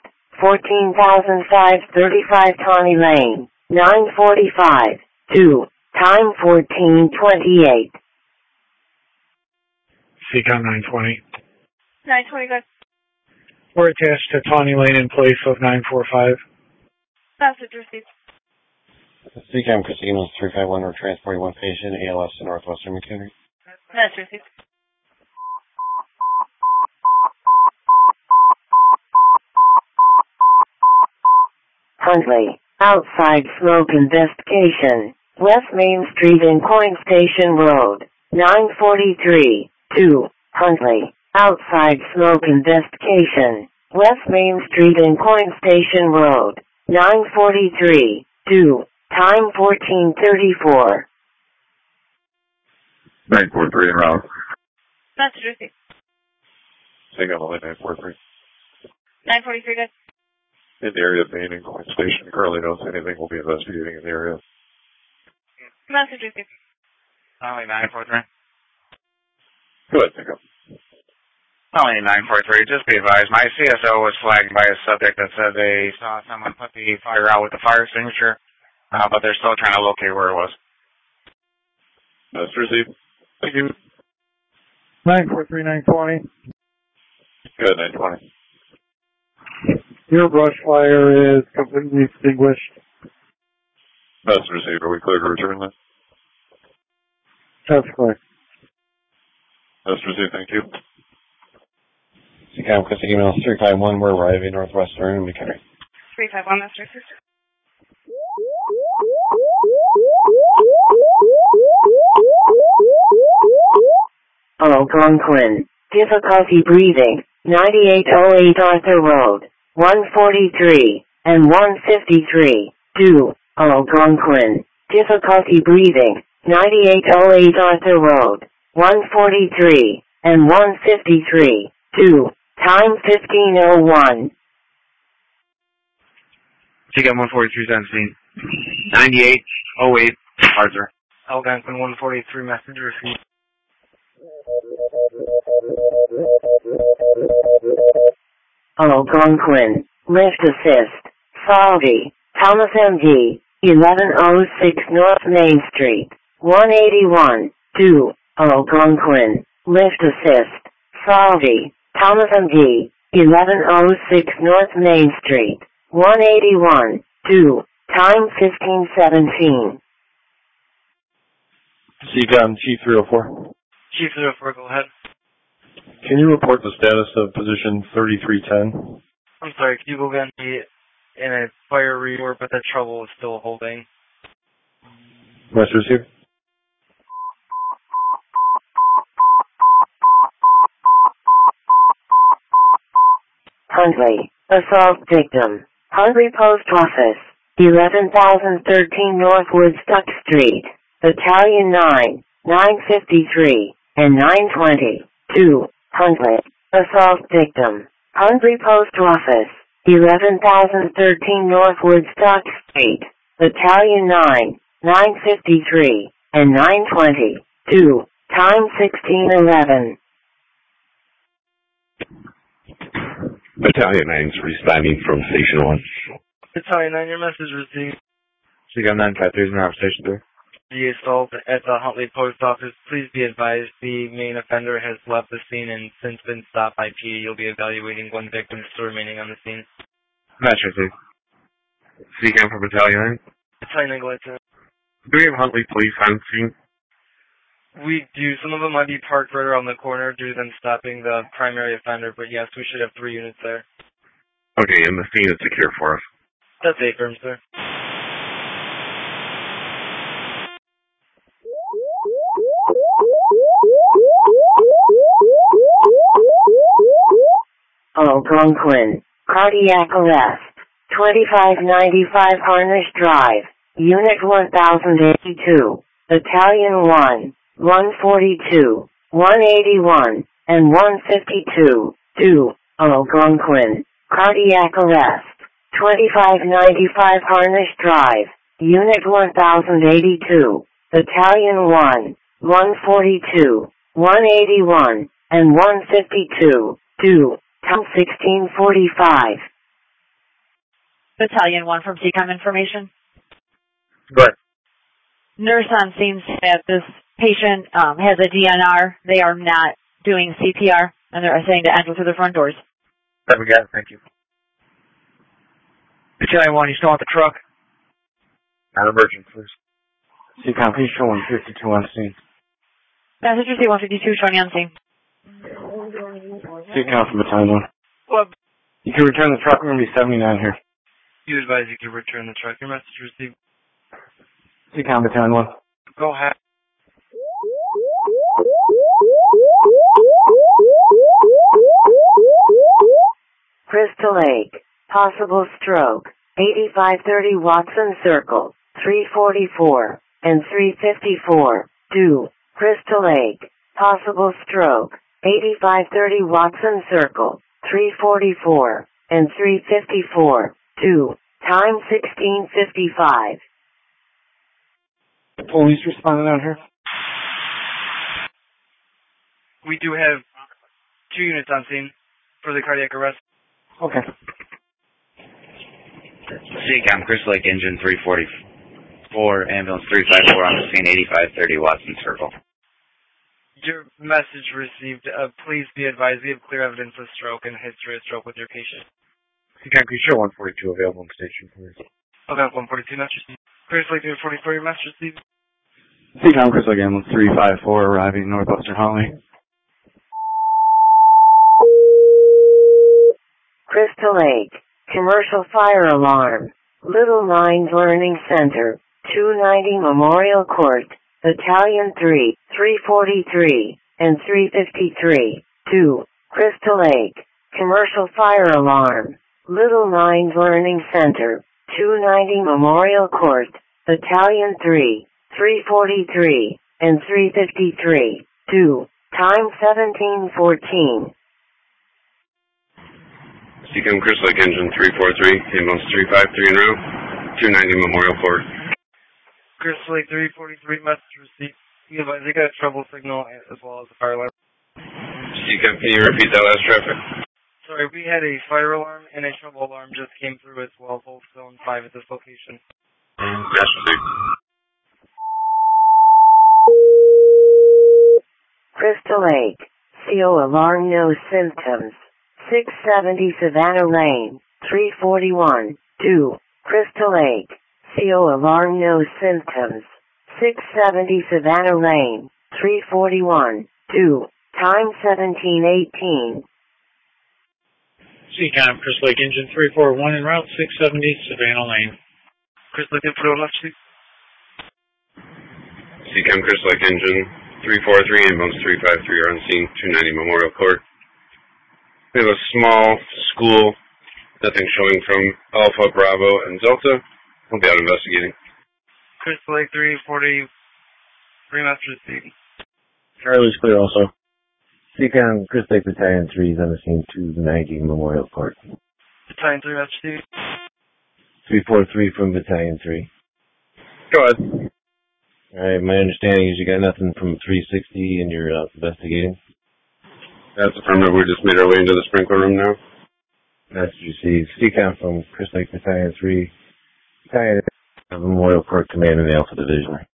14,535 Tawny Lane, 945, 2, time 14:28. CCOM 920. 925. We're attached to Tawny Lane in place of 945. Message received. CCOM Grizzly Mills 351, we're transporting one patient, ALS to Northwestern McHenry. Message received. Huntley, outside smoke investigation, West Main Street and Coin Station Road, 943, 2, Huntley, outside smoke investigation, West Main Street and Coin Station Road, 943, 2, time 14:34. 943 en route. Message received. CCOM only 943. 943, good. In the area of Main and Coin Station. Currently don't see anything. We'll be investigating in the area. Message received. Only 943. Go ahead, CCOM. Only 943. Just be advised, my CSO was flagged by a subject that said they saw someone put the fire out with the fire extinguisher, but they're still trying to locate where it was. That's received. Thank you. 943, 920. Good, 920. Your brush fire is completely extinguished. That's received. Are we clear to return then? That's correct. That's received. Thank you. CCOM Grizzly Mills 351, we're arriving Northwestern McHenry. 351, message received. Algonquin, difficulty breathing, 9808 Arthur Road, 143, and 153, 2, Algonquin, difficulty breathing, 9808 Arthur Road, 143, and 153, 2, time 15:01. CCOM 143 on scene. 9808 Arthur. Algonquin 143, message received. Algonquin, lift assist, Salvi, Thomas MD, 1106 North Main Street, 181, 2, Algonquin, lift assist, Salvi, Thomas MD, 1106 North Main Street, 181, 2, time 15:17. CCOM Chief 304. Chief 304, go ahead. Can you report the status of position 3310? I'm sorry, could you go again? In a fire report, but the trouble is still holding. Message received. Huntley, assault victim, Huntley Post Office, 11,013 North Woodstock Street, Battalion 9, 953, and 920, 2, Huntley, assault victim, Huntley Post Office, 11,013 North Woodstock Street, Battalion 9, 953, and 920, 2, time 16:11. Battalion 9's responding from Station 1. Battalion 9, your message received. CCOM 953 is in our Station 3. the assault at the Huntley Post Office. Please be advised the main offender has left the scene and since been stopped by P. You'll be evaluating one victim still remaining on the scene. Metro 2. CCAM for Battalion 9. Battalion Lieutenant. Do we have Huntley police on scene? We do. Some of them might be parked right around the corner due to them stopping the primary offender, but yes, we should have 3 units there. Okay, and the scene is secure for us. That's affirmed, sir. Algonquin, cardiac arrest, 2595 Harnish Drive, Unit 1082, Battalion 1, 142, 181, and 152, 2, Algonquin, cardiac arrest, 2595 Harnish Drive, Unit 1082, Battalion 1, 142, 181, and 152, 2, Tom 1645. Battalion 1 from CCOM information. Good. Nurse on scene that this patient has a DNR. They are not doing CPR, and they're saying to enter through the front doors. That we got it, thank you. Battalion 1, you still want the truck? Not emergent, please. CCOM, please show 152 on scene. Passenger C-152 showing on scene. CCOM from Battalion 1. Well, you can return the truck. We're going to be 79 here. you advise you can return the truck. Your message received. CCOM Battalion 1. Go ahead. Crystal Lake, possible stroke, 8530 Watson Circle, 344, and 354, 2, Crystal Lake, possible stroke, 8530 Watson Circle, 344, and 354, 2, time 1655. The police responding out here? We do have 2 units on scene for the cardiac arrest. Okay. CCOM, Crystal Lake Engine 344, ambulance 354 on the scene, 8530 Watson Circle. Your message received. Please be advised we have clear evidence of stroke and history of stroke with your patient. CCOM, can you show 142 available in station, please? Okay, 142 message received. Crystal Lake 344, your message received. CCOM, Crystal Lake ambulance 354 arriving Northwestern Holly. Crystal Lake, commercial fire alarm, Little Lines Learning Center, 290 Memorial Court, Battalion 3, 343, and 353, 2, Crystal Lake, commercial fire alarm, Little Lines Learning Center, 290 Memorial Court, Battalion 3, 343, and 353, 2, time 1714. CCOM, Crystal Lake Engine 343, ambulance 353 en route, 290 Memorial Court. Crystal Lake 343, message received. You advise they got a trouble signal as well as a fire alarm. CCOM, can you repeat that last traffic? Sorry, we had a fire alarm and a trouble alarm just came through as well, both zone 5 at this location. That's received. Crystal Lake, CO alarm no symptoms, 670 Savannah Lane, 341, 2, Crystal Lake, CO alarm no symptoms, 670 Savannah Lane, 341, 2, time 1718. CCOM, Crystal Lake Engine 341 en route 670 Savannah Lane. Crystal Lake Info left seat. CCOM, Crystal Lake Engine 343, ambulance 353 are on scene, 290 Memorial Court. We have a small school, nothing showing from Alpha, Bravo, and Delta. We'll be out investigating. Crystal Lake 343, message received. Charlie's clear also. CCOM, Crystal Lake Battalion 3 is on the scene, 290 Memorial Court. Battalion 3, message received. 343 from Battalion 3. Go ahead. Alright, my understanding is you got nothing from 360 and you're investigating? That's affirmative. We just made our way into the sprinkler room now. Message received. CCOM from Crystal Lake Battalion 3. Battalion Memorial Court Command in the Alpha Division.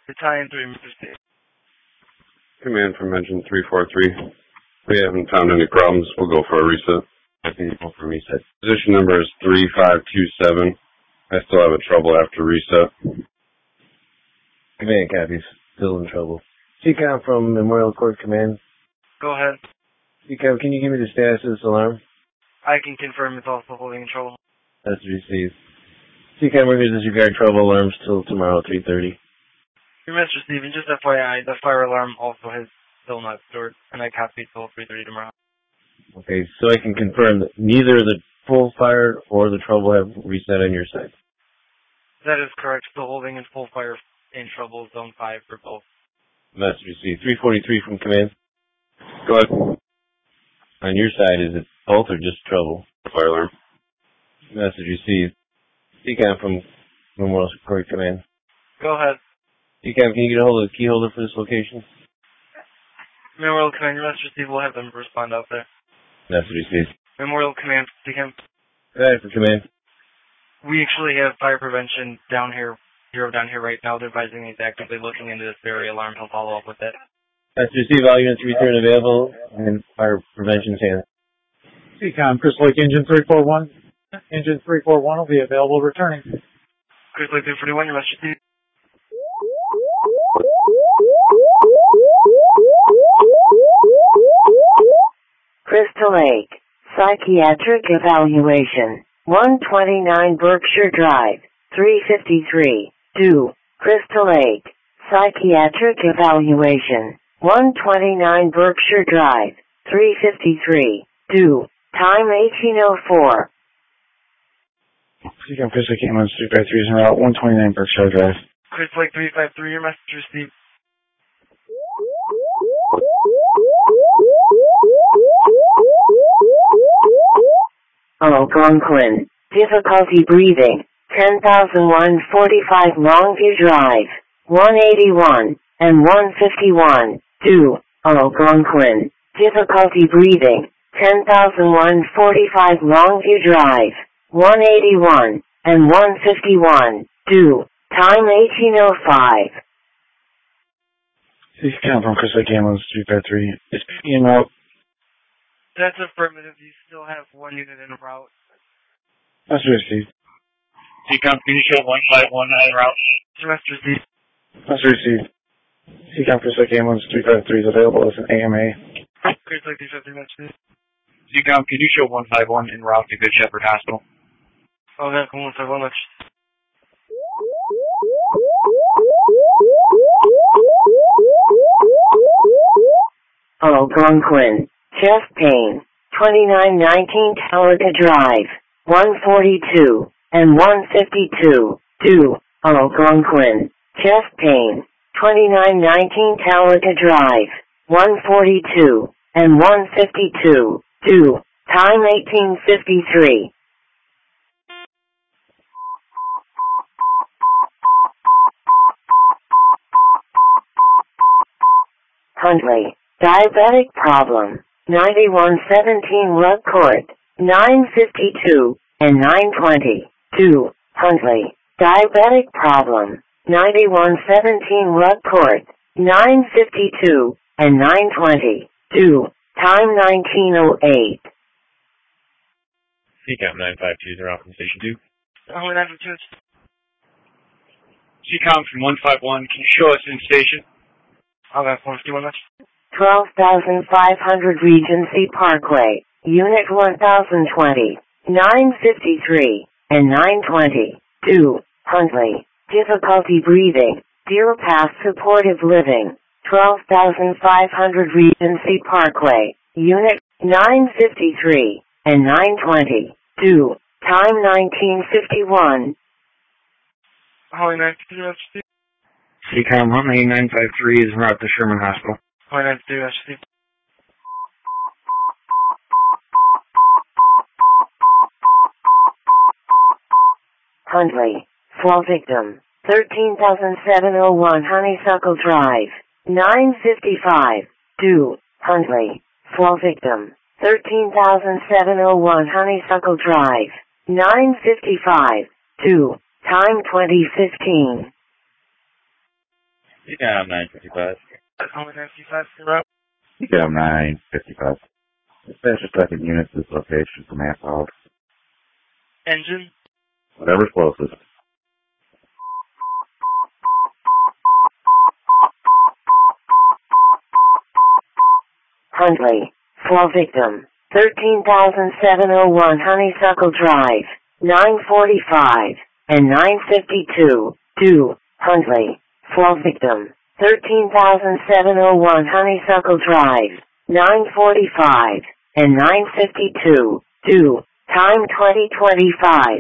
Battalion 3, Mr. Steve. Command from engine 343. We haven't found any problems. We'll go for a reset. I think we'll go for reset. Position number is 3527. I still have a trouble after reset. Command copies. Still in trouble. CCOM from Memorial Court Command. Go ahead. CCOM, can you give me the status of this alarm? I can confirm it's also holding in trouble. That's received. CCOM, we're going to disregard trouble alarms till tomorrow at 3:30. Mr. Stephen, just FYI, the fire alarm also has still not stored, and I copied till 3:30 tomorrow. Okay, so I can confirm that neither the full fire or the trouble have reset on your side. That is correct. Still holding in full fire in trouble, zone 5 for both. Message received. 343 from command. Go ahead. On your side, is it both or just trouble? Fire alarm. Message received. CCOM from Memorial Court Command. Go ahead. CCOM, can you get a hold of the key holder for this location? Memorial Command, your Message received. We'll have them respond out there. Message received. Memorial Command, CCOM. Go ahead for command. We actually have fire prevention down here right now. They're advising he's actively looking into this very alarm. He'll follow up with it. Message received. All units return available and fire prevention standard. CCOM, Crystal Lake Engine 341. Engine 341 will be available returning. Crystal Lake 341, your Message received. Crystal Lake, Psychiatric Evaluation, 129 Berkshire Drive, 353, do. Crystal Lake, Psychiatric Evaluation, 129 Berkshire Drive, 353, do. Time 1804. CCOM, Crystal Lake Ambulance 353 is en route, 129 Berkshire Drive. Crystal Lake 353, your Message received. Algonquin, difficulty breathing, 10,145 Longview Drive, 181 and 151, do. Algonquin, difficulty breathing, 10,145 Longview Drive, 181 and 151, do. Time 1805. CCOM from Crystal Lake Ambulance 353 is en route. That's affirmative. You still have one unit en route. Message received. CCOM, can you show 151 en route? Message received. Message received. CCOM, Crystal Lake Ambulance 353 is available as an AMA. Crystal Lake 353, message received. CCOM, can you show 151 en route to Good Shepherd Hospital? Okay, 151, message. Algonquin, chest pain, 2919 Talaga Drive, 142 and 152, do. Algonquin, chest pain, 2919 Talaga Drive, 142 and 152, do. Time 1853. Huntley, diabetic problem, 9117 Rug Court, 952 and 920, do. Huntley, diabetic problem, 9117 Rug Court, 952 and 920, do. Time 1908. CCOM 952 is off from Station 2. 952. CCOM from 151, can you show us in station? Okay, 151, message. 12,500 Regency Parkway, Unit 1020, 953 and 920, do. Huntley, difficulty breathing, Deer Path Supportive Living, 12,500 Regency Parkway, Unit 953 and 920, do. Time 1951. Holly 952, message. CCOM, Huntley 953 is en route to Sherman Hospital. Holly 952, message. Huntley, fall victim, 13,701 Honeysuckle Drive, 955, do. Huntley, fall victim, 13,701 Honeysuckle Drive, 955, do. Time 2015. CCAM 955. Only 955 en route. CCAM 955. Dispatch a second unit to this location for manpower. Engine. Whatever's closest. Huntley, 4 victim, 13,701 Honeysuckle Drive, 945 and 952, due, Huntley, 4 victim, 13,701 Honeysuckle Drive, 945 and 952, due, time 2025.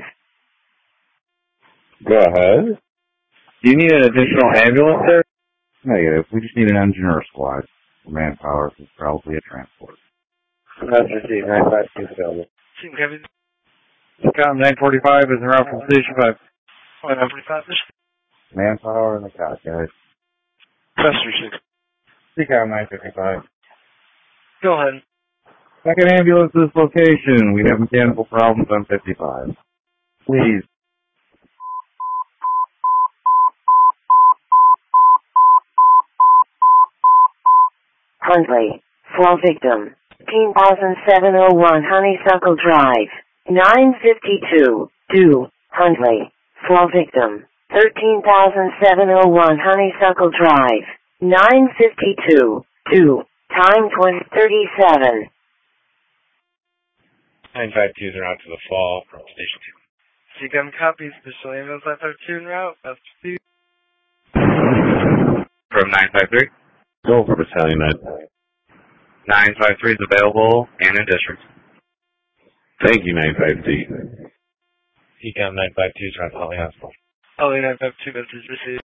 Go ahead. Do you need an additional ambulance there? Negative. We just need an engine or a squad. For manpower is probably a transport. That's received. 952 is available. Team Kevin. CCAM 945 is en route from Station 5. Only 945. Manpower and the COT, guys. Press received. CCAM 955. Go ahead. Second ambulance to this location. We have mechanical problems on 55. Please. Huntley, 4 victim, 13,701 Honeysuckle Drive, 952, due, Huntley, 4 victim, 13,701 Honeysuckle Drive, 952, due, time 2037. 952 is en route to the fall from Station 2. CCAM copies. Additional ambulance 952 en route. That's received. From 953. Go for Battalion 9. 953 is available and in district. Thank you, 953. CCAM 952 is en route to Holly Hospital. Only 952 message received.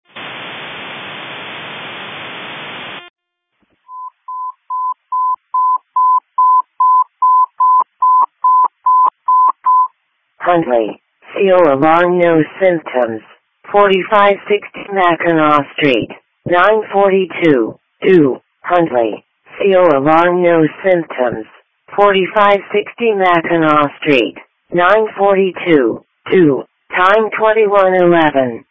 Huntley, CO alarm no symptoms, 4560 Mackinac Street, 942, due, Huntley, CO alarm no symptoms, 4560 Mackinac Street, 942, due, time 2111.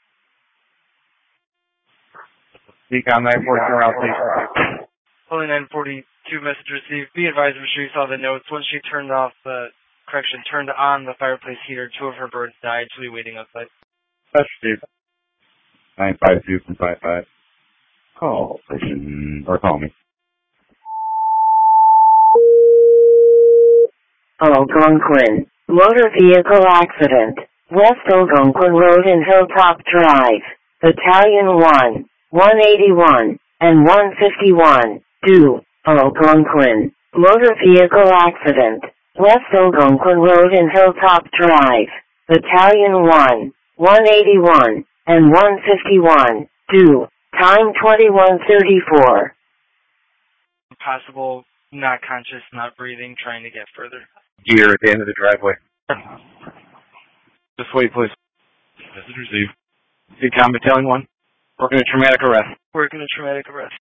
CCAM 942 around Station 5. Only 942 message received. Be advised, I'm sure you saw the notes. Once she turned on the fireplace heater, 2 of her birds died. She'll be waiting outside. That's Steve. 952 from 55. Call station, or call me. Algonquin, motor vehicle accident, West Algonquin Road and Hilltop Drive, Battalion 1, 181, and 151, due, Algonquin, motor vehicle accident, West Algonquin Road and Hilltop Drive, Battalion 1, 181, and 151, due, time 2134. Possible, not conscious, not breathing, trying to get further. Gear at the end of the driveway. Just wait, please. Message received. CCAM Battalion 1. Working a traumatic arrest. Working a traumatic arrest.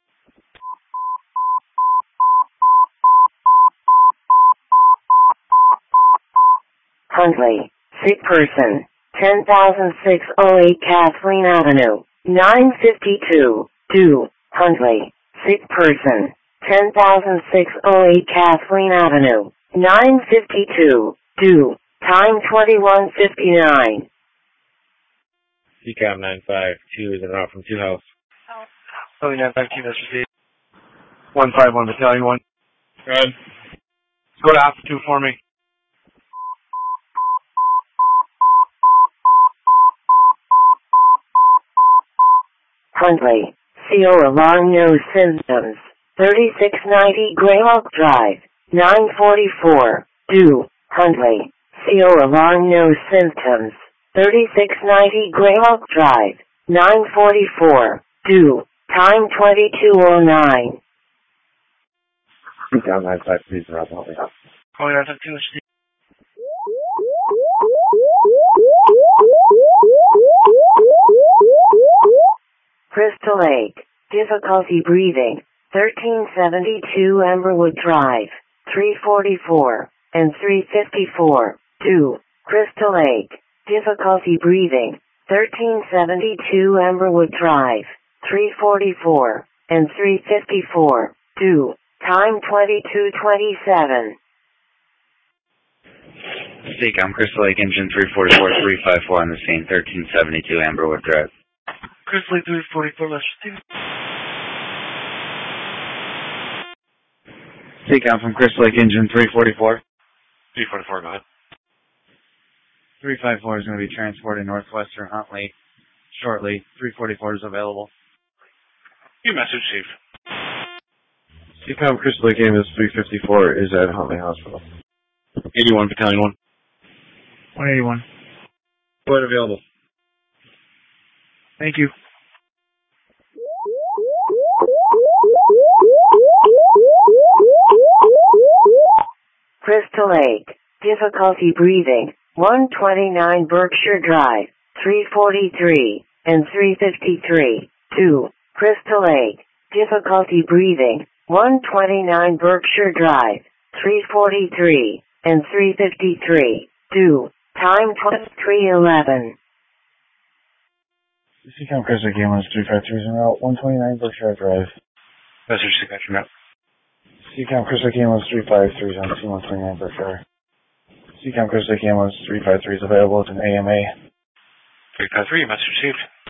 Huntley, sick person, 10,608 Kathleen Avenue, 952, due, Huntley, sick person, 10,608 Kathleen Avenue, 952, due, time 2159. CCAM 952 is en route from 2 House. Only 952 message received. 151 Battalion 1. Good. Go to Alpha 2 for me. Huntley, CO alarm no symptoms, 3690 Greyhawk Drive, 944, due, Huntley, CO alarm no symptoms, 3690 Greyhawk Drive, 944, due, time 2209. Down 953 is around Holly. Only 952 message received. Crystal Lake, difficulty breathing, 1372 Emberwood Drive, 344, and 354, due, Crystal Lake, difficulty breathing, 1372 Emberwood Drive, 344, and 354. 2. Time 22:27. Seacom, Crystal Lake Engine 344-354 on the scene, 1372 Amberwood Drive. Crystal Lake 344, Lester. Seacom from Crystal Lake Engine 344. 344, go ahead. 354 is going to be transported northwestern Huntley shortly. 344 is available. Your message, Chief. Seacom Crystal Lake Ambulance 354 is at Huntley Hospital. 81, Battalion 1. 181. Point available. Thank you. Crystal Lake. Difficulty breathing. 129 Berkshire Drive. 343 and 353. 2. Crystal Lake. Difficulty breathing. 129 Berkshire Drive. 343 and 353. 2. Time 23:11. Seacom Crystal Lake Ambulance 353 is en route. 129 Berkshire Drive. Message, Seacom, route. Seacom Crystal Lake Ambulance 353 is on C129 Berkshire. Seacom Crystal Lake Ambulance 353 is available. It's an AMA. 353, message received.